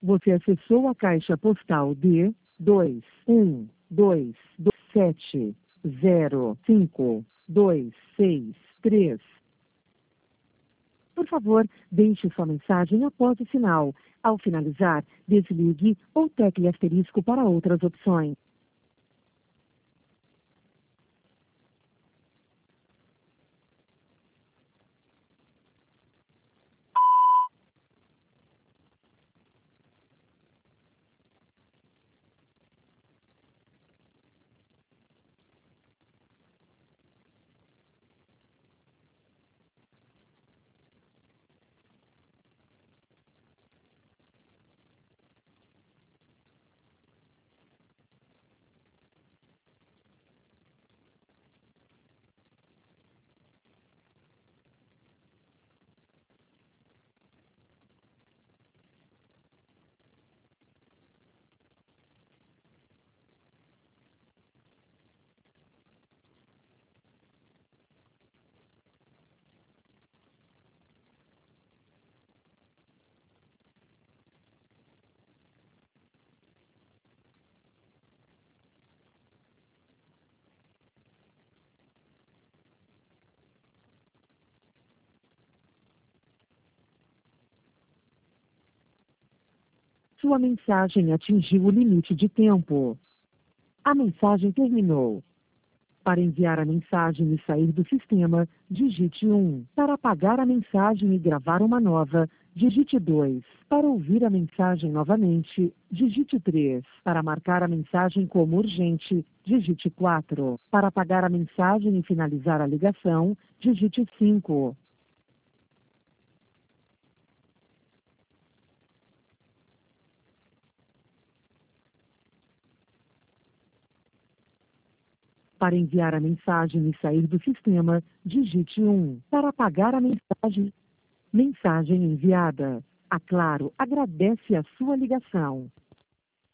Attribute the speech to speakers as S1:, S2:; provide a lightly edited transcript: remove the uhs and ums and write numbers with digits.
S1: Você acessou a caixa postal de 21227052663. Por favor, deixe sua mensagem após o sinal. Ao finalizar, desligue ou tecle asterisco para outras opções. Sua mensagem atingiu o limite de tempo. A mensagem terminou. Para enviar a mensagem e sair do sistema, digite 1. Para apagar a mensagem e gravar uma nova, digite 2. Para ouvir a mensagem novamente, digite 3. Para marcar a mensagem como urgente, digite 4. Para apagar a mensagem e finalizar a ligação, digite 5. Para enviar a mensagem e sair do sistema, digite 1. Para apagar a mensagem enviada. A Claro agradece a sua ligação.